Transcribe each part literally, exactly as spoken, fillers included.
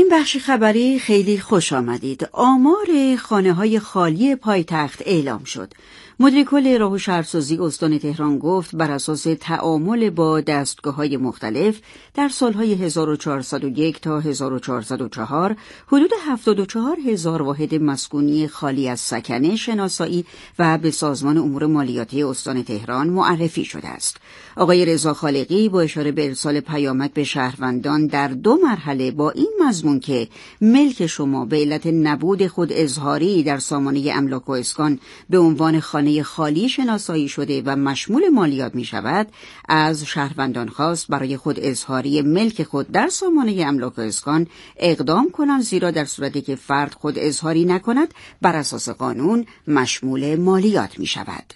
این بخش خبری خیلی خوش آمدید. آمار خانه‌های خالی پایتخت اعلام شد. مدیر کل راه و شهرسازی استان تهران گفت بر اساس تعامل با دستگاه‌های مختلف در سالهای هزار و چهارصد و یک تا هزار و چهارصد و چهار حدود هفتاد و چهار هزار واحد مسکونی خالی از سکنه شناسایی و به سازمان امور مالیاتی استان تهران معرفی شده است. آقای رضا خالقی با اشاره به ارسال پیامک به شهروندان در دو مرحله با این مضمون که ملک شما به علت نبود خود اظهاری در سامانه املاک و اسکان به عنوان خانه خالی شناسایی شده و مشمول مالیات می شود، از شهروندان خواست برای خود اظهاری ملک خود در سامانه املاک و اسکان اقدام کنند، زیرا در صورتی که فرد خود اظهاری نکند بر اساس قانون مشمول مالیات می شود.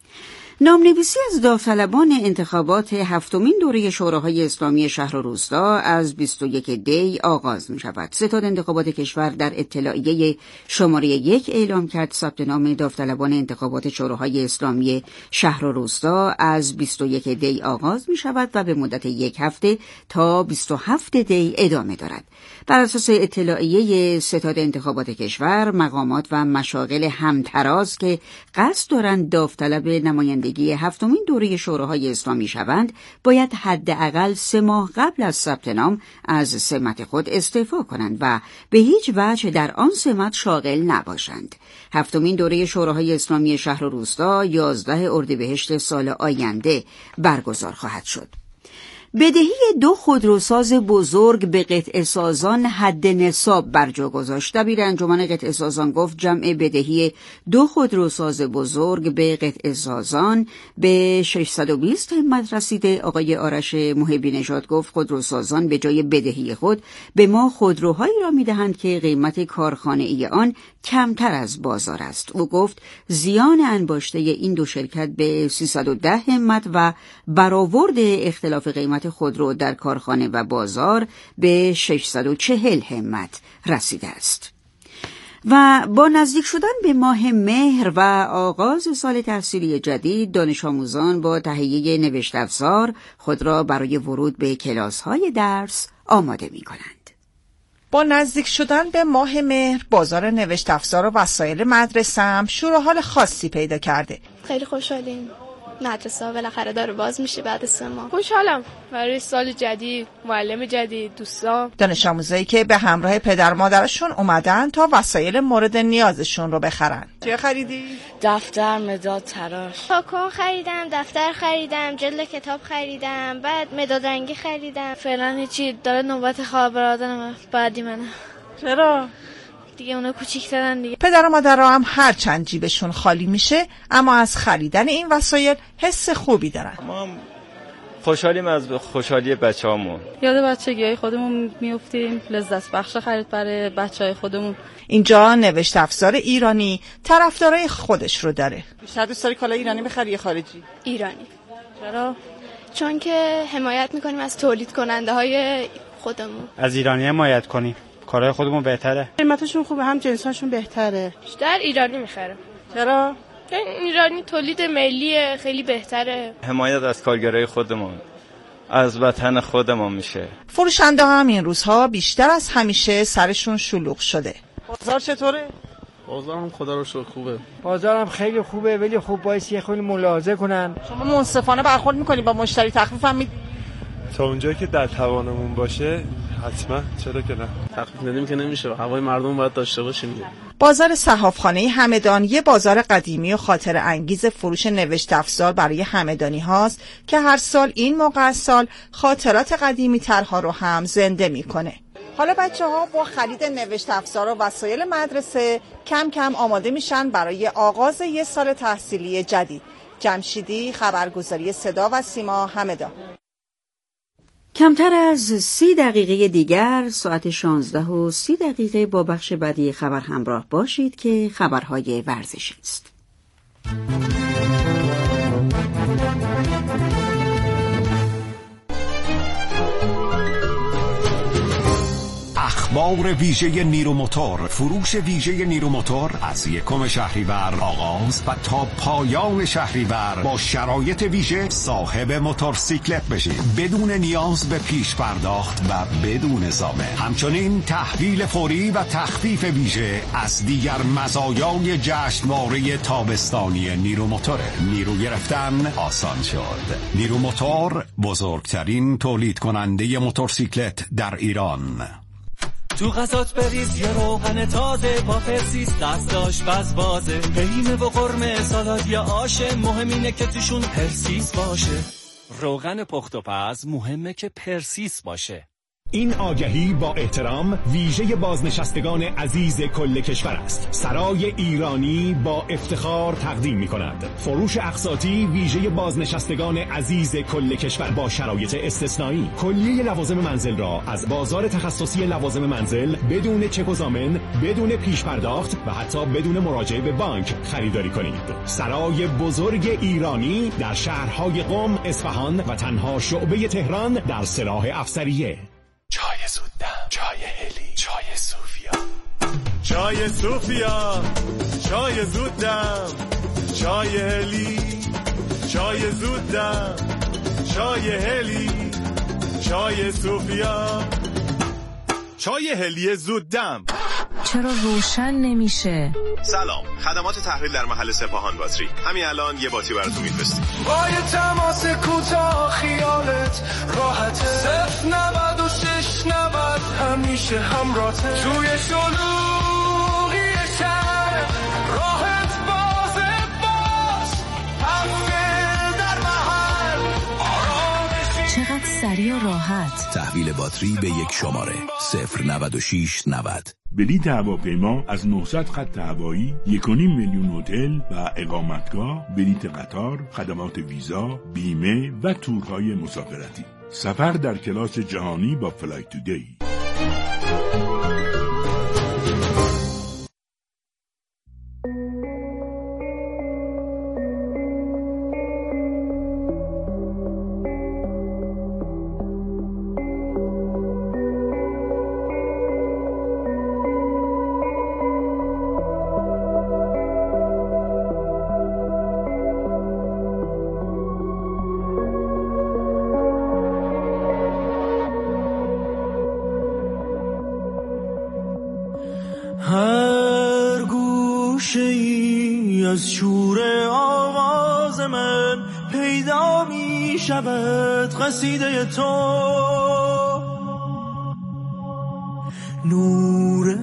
نامنویسی از داوطلبان انتخابات هفتمین دوره شوراهای اسلامی شهر و روستا از بیست و یک دی آغاز می شود. ستاد انتخابات کشور در اطلاعیه شماره یک اعلام کرد ثبت نام داوطلبان انتخابات شوراهای اسلامی شهر و روستا از بیست و یک دی آغاز می شود و به مدت یک هفته تا بیست و هفت دی ادامه دارد. بر اساس اطلاعیه ستاد انتخابات کشور، مقامات و مشاغل همتراز که قصد دارند داوطلب نمایندگی هفتمین دوره شوراهای اسلامی شوند، باید حداقل سه ماه قبل از ثبت نام از سمت خود استعفا کنند و به هیچ وجه در آن سمت شاغل نباشند. هفتمین دوره شوراهای اسلامی شهر و روستا یازده اردیبهشت سال آینده برگزار خواهد شد. بدهی دو خودروساز بزرگ به قطعه سازان حد نصاب بر جا گذاشت. دبیر انجمن قطعه سازان گفت جمع بدهی دو خودروساز بزرگ به قطعه سازان به ششصد و بیست همت رسیده. آقای آرش محبی نژاد گفت خودروسازان به جای بدهی خود به ما خودروهایی را می‌دهند که قیمت کارخانه‌ای آن کمتر از بازار است. او گفت زیان انباشته این دو شرکت به سیصد و ده همت و برآورد اختلاف قیمت خودرو در کارخانه و بازار به ششصد و چهل همت رسیده است. و با نزدیک شدن به ماه مهر و آغاز سال تحصیلی جدید، دانش آموزان با تهیه نوشت افزار خود را برای ورود به کلاس‌های درس آماده می‌کنند. با نزدیک شدن به ماه مهر، بازار نوشت افزار و وسایل مدرسه هم شور و حال خاصی پیدا کرده. خیلی خوشحالیم. مدرسه ها بالاخره داره باز میشه بعد سه ماه. خوشحالم برای سال جدید، معلم جدید، دوستان. دانش آموزایی که به همراه پدر مادرشون اومدن تا وسایل مورد نیازشون رو بخرن. چه خریدی؟ دفتر، مداد، تراش. پاکن خریدم، دفتر خریدم، جلد کتاب خریدم، بعد مداد رنگی خریدم. فعلا هیچی، داره نوبت خواهر برادرم بعدی منه. چرا؟ دیگه اونا کوچیک‌ترن دیگه. پدر و مادرها هم هر چند جیبشون خالی میشه اما از خریدن این وسایل حس خوبی دارن. ما هم خوشحالیم از خوشحالی بچه‌هامون. یاد بچگیای خودمون میافتیم، لذت بخش خرید برای بچهای خودمون. اینجا نوشت افزار ایرانی طرفدارای خودش رو داره. بیشتر دوست داری کالای ایرانی بخری یا خارجی؟ ایرانی. چرا؟ چون که حمایت میکنیم از تولید کننده های خودمون. از ایرانی حمایت کنیم. کارهای خودمون بهتره. قیمتشون خوبه، هم جنساشون بهتره. بیشتر ایرانی میخرم. چرا؟ ایرانی تولید ملی خیلی بهتره. حمایت از کارگرای خودمون، از وطن خودمون میشه. فروشنده هم این روزها بیشتر از همیشه سرشون شلوغ شده. بازار چطوره؟ بازارم خدا رو شکر خوبه. بازارم خیلی خوبه، ولی خوب باید یه خیلی ملاحظه کنن. شما منصفانه برخورد میکنی با مشتری، تخفیف هم میدی؟ تا اونجایی که در توانمون باشه حتما، چرا که نه. تخفیف ندیم که نمیشه، هوای مردم باید داشته باشیم. بازار صحافخانه همدان یه بازار قدیمی و خاطر انگیز فروش نوشت افزار برای همدانی هاست که هر سال این موقع از سال خاطرات قدیمی ترها رو هم زنده میکنه. حالا بچه ها با خرید نوشت افزار و وسایل مدرسه کم کم آماده میشن برای آغاز یه سال تحصیلی جدید. جمشیدی، خبرگزاری صدا و سیما، همدان. کمتر از سی دقیقه دیگر ساعت شانزده و سی دقیقه با بخش بعدی خبر همراه باشید که خبرهای ورزشی است. اخبار بازار ویژه نیرو موتور. فروش ویژه نیرو موتور از یکم شهریور آغاز و تا پایان شهریور با شرایط ویژه صاحب موتورسیکلت بشید بدون نیاز به پیش پرداخت و بدون ضامن. همچنین تحویل فوری و تخفیف ویژه از دیگر مزایای جشنواره تابستانی نیرو موتوره. نیرو گرفتن آسان شد. نیرو موتور بزرگترین تولید کننده موتورسیکلت در ایران. تو غذات بریز یه روغن تازه با پرسیس دستاش بزبازه، قیمه و قرمه سالاد یا آشه، مهم اینه که توشون پرسیس باشه. روغن پخت و پز مهمه که پرسیس باشه. این آگهی با احترام ویژه بازنشستگان عزیز کل کشور است. سرای ایرانی با افتخار تقدیم می کند فروش اقساطی ویژه بازنشستگان عزیز کل کشور با شرایط استثنایی. کلیه لوازم منزل را از بازار تخصصی لوازم منزل بدون چک و ضامن، بدون پیش پرداخت و حتی بدون مراجعه به بانک خریداری کنید. سرای بزرگ ایرانی در شهرهای قم، اصفهان و تنها شعبه تهران در سلاح افسریه. چای زودم، چای هلی، چای صوفیا، چای صوفیا، چای زودم، چای هلی، چای زودم، چای هلی، چای صوفیا، چای هلی زودم. چرا روشن نمیشه؟ سلام، خدمات تحویل در محل سپاهان باتری. همین الان یه باتری براتون میفرستیم. با یه تماس کوتاه خیالت راحته. صفر نود و شش نود همیشه همراهته. توی شلوغی شهر راحت بازه باز، تحویل در محل آرامشی. چقدر سریع و راحت. تحویل باتری به یک شماره صفر نود و شش نود. بلیط هواپیما از نهصد خط هوایی، یک و نیم میلیون هتل و اقامتگاه، بلیط قطار، خدمات ویزا، بیمه و تورهای مسافرتی. سفر در کلاس جهانی با فلایت تودی. هر گوشه ای از شور آواز من پیدا می شود قصیده تو، نور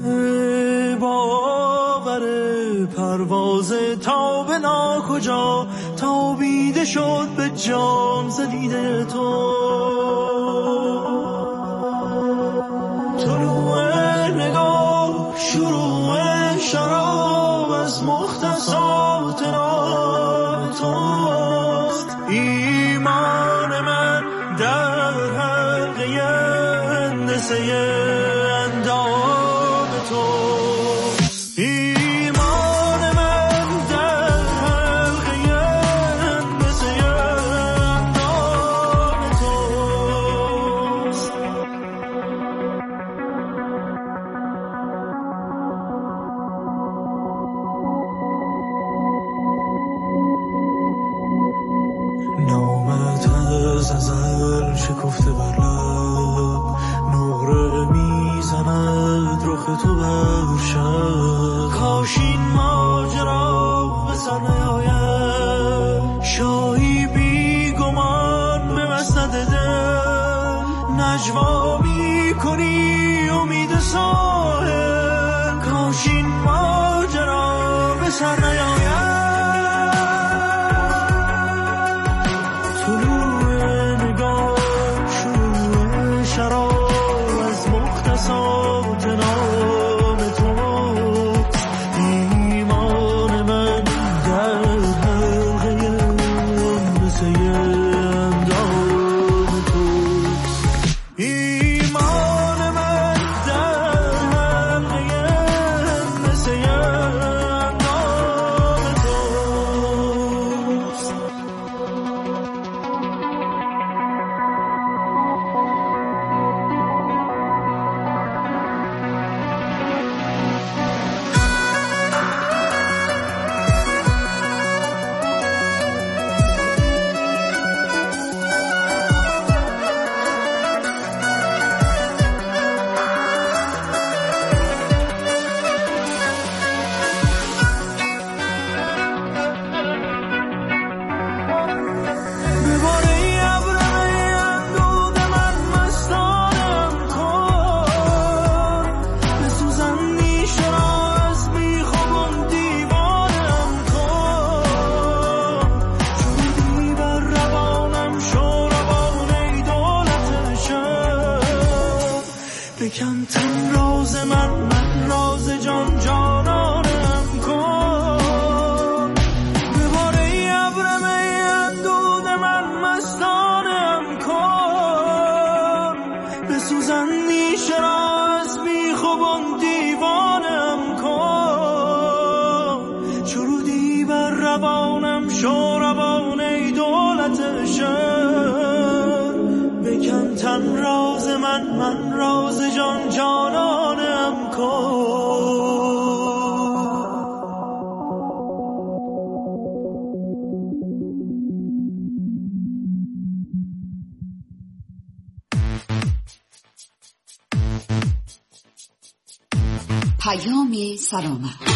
باور پرواز تا به ناکجا تابیده شد به جام زدیده تو. طلوع نگاه شروع شراب از مختصات نام توست. ایمان من در حلقه هندسه اندام توست. ایمان من در حلقه هندسه اندام توست. نامت از ازل شکفته بر لب، نقره میزند رخ تو بر شب. کاش این ماجرا به سر نیاید، شاهی بی گمان به مسند دل نجوا میکنی امید ساحل. کاش این ماجرا به سر نیاید. بکن تن راز من من راز جان جانانم کن به باره ابرم اندود من مستانم کن به سوزن میشه از بیخوبان دیوانم کن شرودی بر روانم شو روان ای دولت شهر بکن تن راز من من راز جان جانانم کن. پیام سلامت.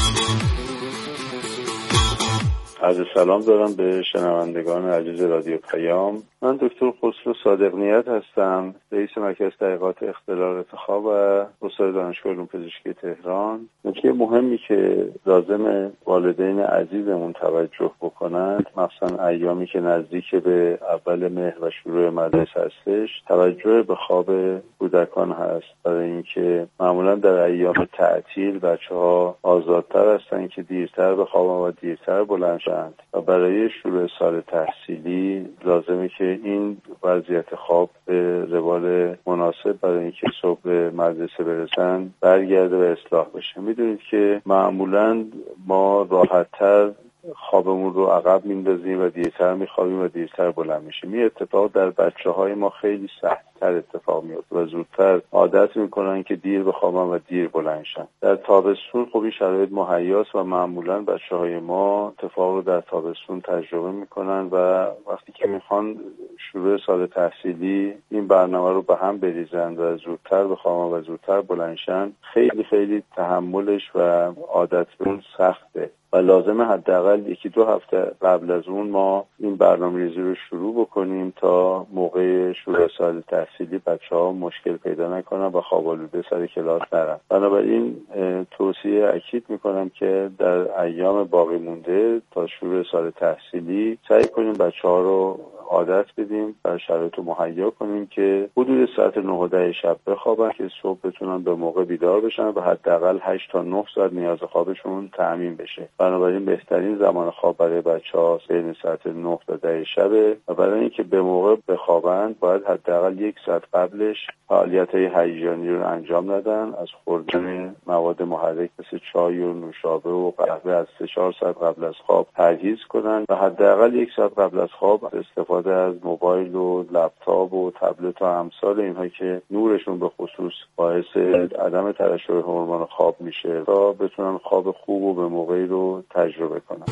عرض سلام دارم به شنوندگان عزیز رادیو پیام. من دکتر خسرو صادق نیت هستم، رئیس مرکز تحقیقات اختلال ارتخاب و استاد دانشگاه علوم پزشکی تهران. نکته مهمی که لازم والدین عزیزمون توجه بکنند، مخصوصا ایامی که نزدیک به اول مهر و شروع مدرسه هستش، توجه به خواب کودکان هست، برای اینکه معمولا در ایام تعطیل بچه‌ها آزادتر هستن که دیرتر بخوابن و دیرتر بلند شن و برای شروع سال تحصیلی لازمه که این وضعیت خواب به روال مناسب برای اینکه صبح به مدرسه برسن برگرده و اصلاح بشه. میدونید که معمولا ما راحت‌تر خوابمون رو عقب میندازیم و دیرتر میخوابیم و دیرتر بلند میشیم. این اتفاق در بچه‌های ما خیلی سخت‌تر اتفاق میفته و زودتر عادت میکنن که دیر بخوابن و دیر بلند شن. در تابستون خب این شرایط مهیاست و معمولا بچه‌های ما اتفاق رو در تابستون تجربه میکنن و وقتی که میخوان شروع سال تحصیلی این برنامه رو به هم بریزن و زودتر بخوابن و زودتر بلند شن، خیلی خیلی تحملش و عادت به اون سخته و لازمه حداقل یکی دو هفته قبل از اون ما این برنامه‌ریزی رو شروع بکنیم تا موقع شروع سال تحصیلی بچه‌ها مشکل پیدا نکنن و خواب‌آلوده سر کلاس نرن. بنابراین توصیه اکید میکنم که در ایام باقی مونده تا شروع سال تحصیلی سعی کنیم بچه‌ها رو عادت بدیم و شرایط رو مهیا کنیم که حدود ساعت نه و ده شب بخوابن که صبح بتونن به موقع بیدار بشن و حداقل هشت تا نه ساعت نیاز خوابشون تامین بشه. بنابراین بهترین زمان خواب برای بچه‌ها بین ساعت نه تا ده شبه و برای اینکه به موقع بخوابن باید حداقل یک ساعت قبلش فعالیت‌های هیجانی رو انجام ندن، از خوردن مواد محرک مثل چای و نوشابه و قهوه از سه چهار ساعت قبل از خواب پرهیز کنن و حداقل یک ساعت قبل از خواب استفاده از موبایل و لپتاپ و تبلت و امثال اینها که نورشون به خصوص باعث عدم ترشح هورمون خواب میشه تا بتونن خواب خوب و به موقعی رو تجربه کنن.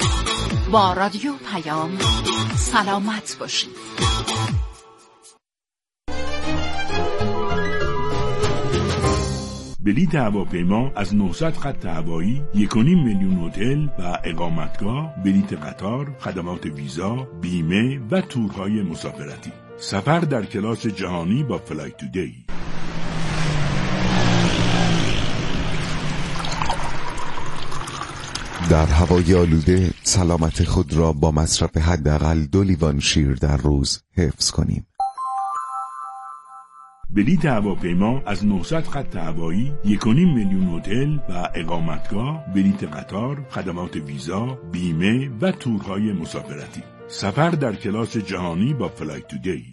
با رادیو پیام سلامت باشید. بلیط هواپیما از نهصد خط هوایی، یک و نیم میلیون هتل و اقامتگاه، بلیط قطار، خدمات ویزا، بیمه و تورهای مسافرتی. سفر در کلاس جهانی با فلای تودی. در هوای آلوده سلامت خود را با مصرف حداقل دو لیوان شیر در روز حفظ کنیم. بلیط هواپیما از نهصد خط هوایی، یک و نیم میلیون هتل و اقامتگاه، بلیط قطار، خدمات ویزا، بیمه و تورهای مسافرتی. سفر در کلاس جهانی با فلای تودی.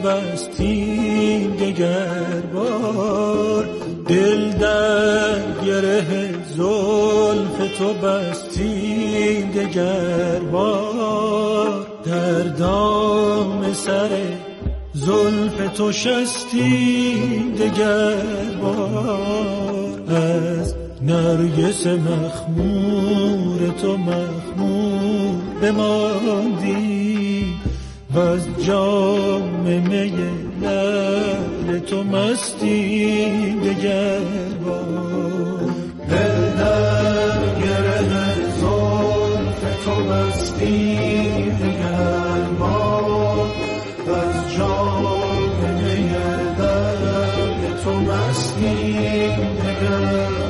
بستیم دگر بار، دل در گره زلف تو بستیم دگر بار، در دام سر زلف تو شستیم دگر بار، از نرگس مخمور تو مخمور بماندیم و از جام می لعل تو مستیم دگر بار، دل در گره زلف تو بستیم دگر بار، و از جام می لعل تو مستیم دگر بار.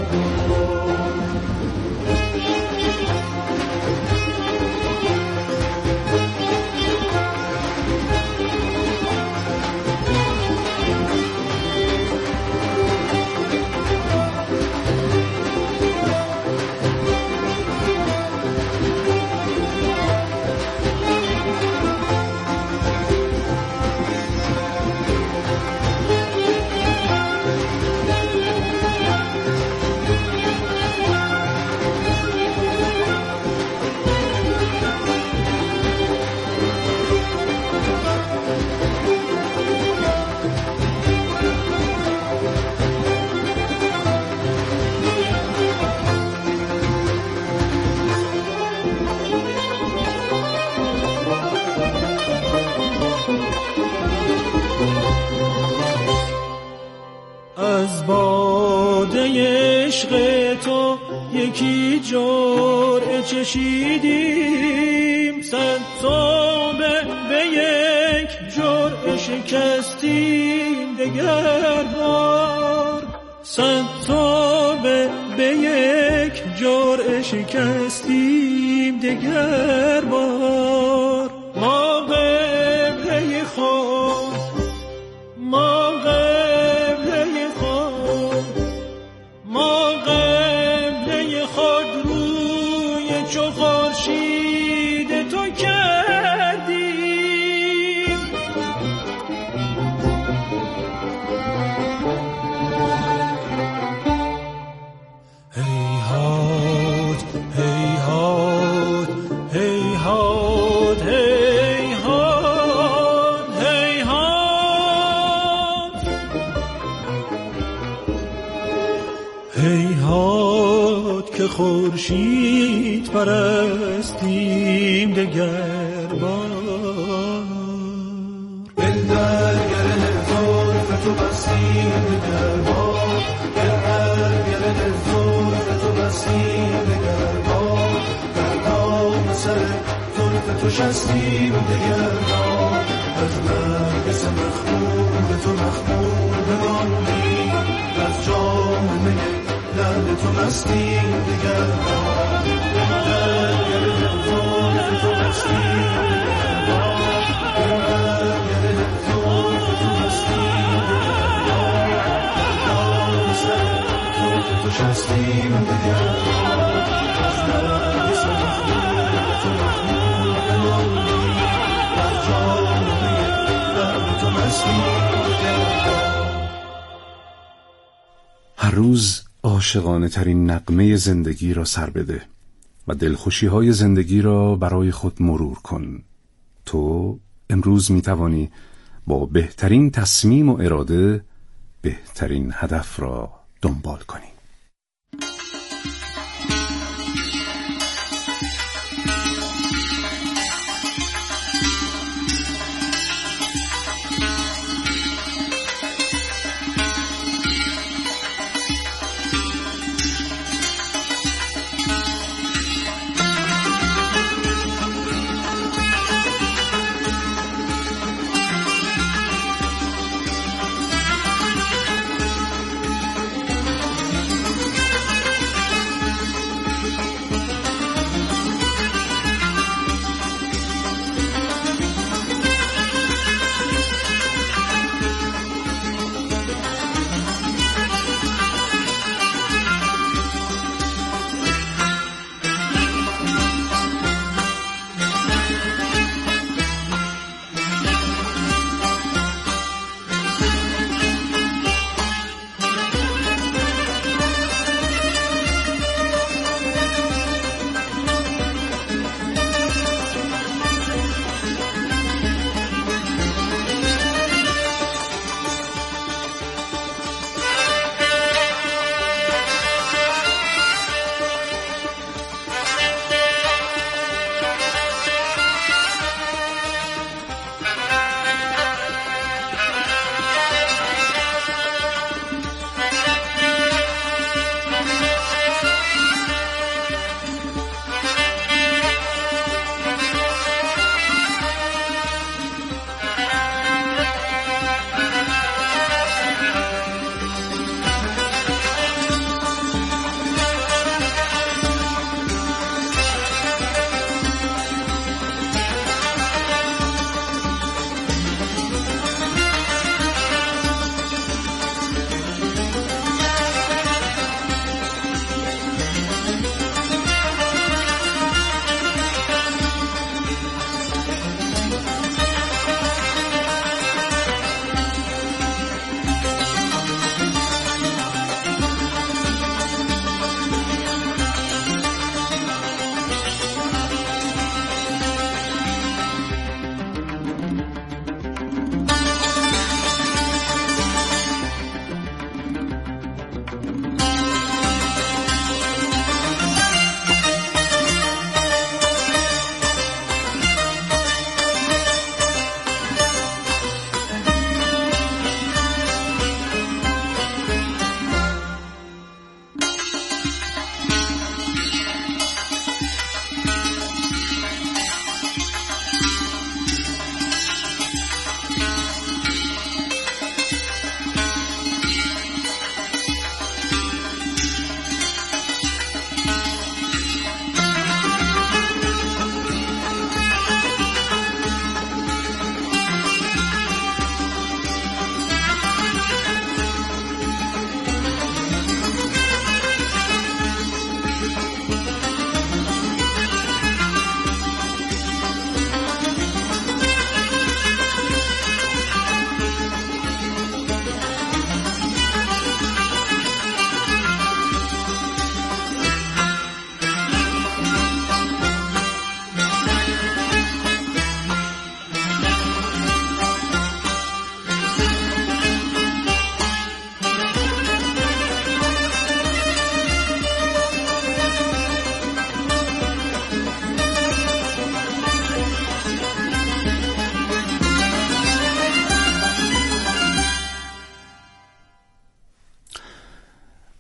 از باده عشق تو یکی جرعه چشیدیم، صد توبه به یک جرعه شکستیم دگر بار، صد توبه به یک جرعه شکستیم دگر بار. ما قبله خود ما قبله خود ما قبله خود روی چو خورشید تو کردیم، هیهات هیهات هیهات هیهات هیهات هیهات که خورشید پرستیم دگر بار، دل در گره زلف تو بستیم دگر بار، دل در گره زلف تو بستیم دگر بار، در دام سر زلف تو شستیم دگر بار، از نرگس مخمور تو مخمور بماندیم، از جام می لعل تو مستیم دگر بار، دل در گره زلف تو بستیم دگر بار، دل در گره زلف تو بستیم دگر بار، در دام سر زلف تو شستیم دگر بار، از نرگس مخمور تو مخمور بماندیم، از جام می لعل تو مستیم دگر بار. هر روز عاشقانه ترین نغمه زندگی را سر بده و دلخوشی های زندگی را برای خود مرور کن. تو امروز می توانی با بهترین تصمیم و اراده بهترین هدف را دنبال کنی.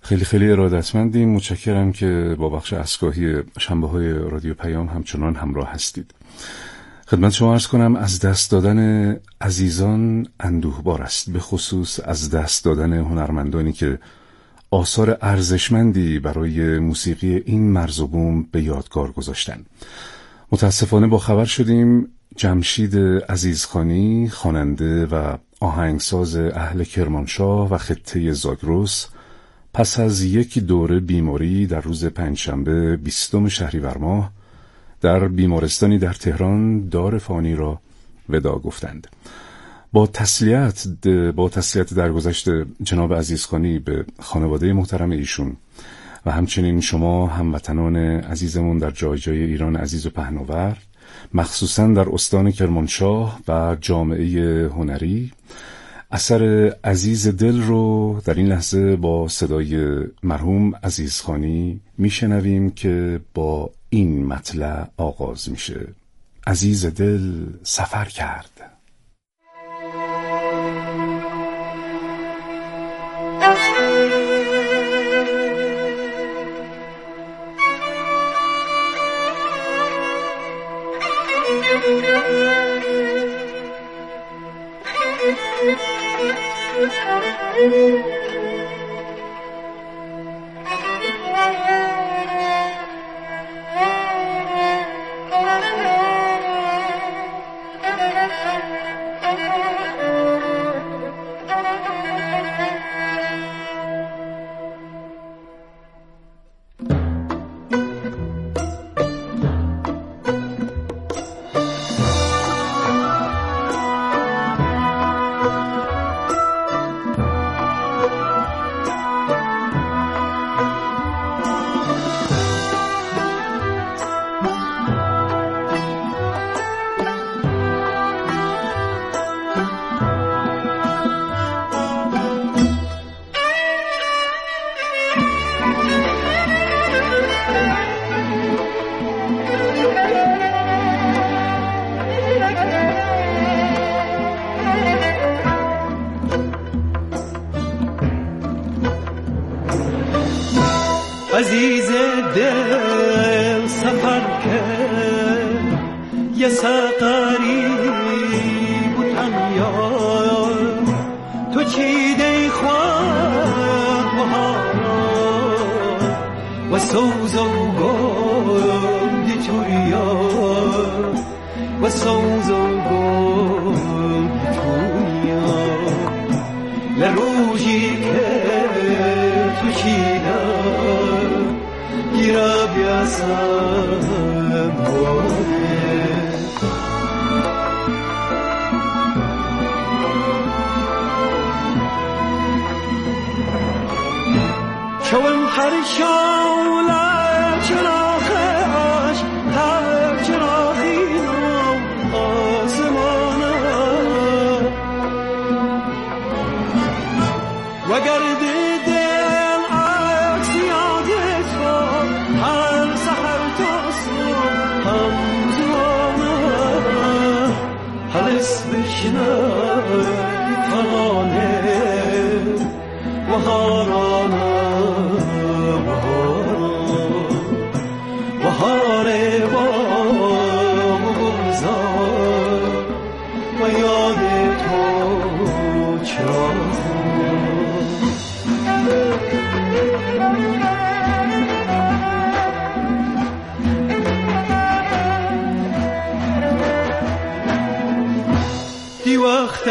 خیلی خیلی ارادتمندیم. متشکرم که با بخش اسکاهی شنبه های رادیو پیام همچنان همراه هستید. خدمت شما عرض کنم از دست دادن عزیزان اندوهبار است، به خصوص از دست دادن هنرمندانی که آثار ارزشمندی برای موسیقی این مرز و بوم به یادگار گذاشتند. متاسفانه با خبر شدیم جمشید عزیزخانی، خواننده و آهنگساز اهل کرمانشاه و خطه زاگرس، پس از یک دوره بیماری در روز پنجشنبه بیستم شهریور ماه در بیمارستانی در تهران دار فانی را وداع گفتند. با تسلیت با تسلیت درگذشت جناب عزیزخانی به خانواده محترم ایشون و همچنین شما هموطنان عزیزمون در جای جای ایران عزیز و پهناور، مخصوصاً در استان کرمانشاه و جامعه هنری، اثر عزیز دل رو در این لحظه با صدای مرحوم عزیزخانی میشنویم که با این مطلع آغاز میشه. عزیز دل سفر کرد. عزیز دل سفر کرد یه سقری بودم یا تو چیده خواه بهارا و سوز و گل دیتوریا و سوز و گل دیتوریا لروجی که تو چیده gira biasam چون هر شاله چراغش هر چراغی آسمانه و گرد ترانه بهارانه بهار باغ و گلزار و یاد تو چراغ دی وقت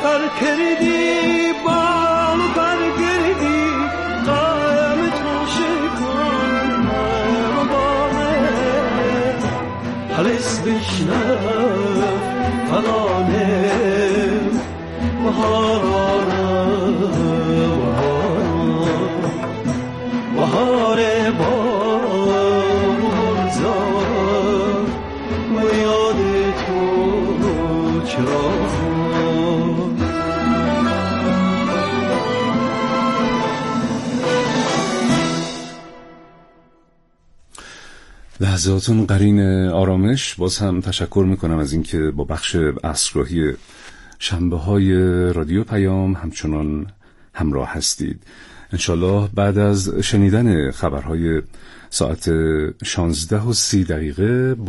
سفر کردی بال و برگردی قلم تو شکن و بامه حلس بشنف فلانه بهارانه بهار بارزار و یاد تو چرا لحظاتون قرین آرامش. باز هم تشکر میکنم از اینکه با بخش عصرگاهی شنبه های رادیو پیام همچنان همراه هستید. انشالله بعد از شنیدن خبرهای ساعت شانزده و سی دقیقه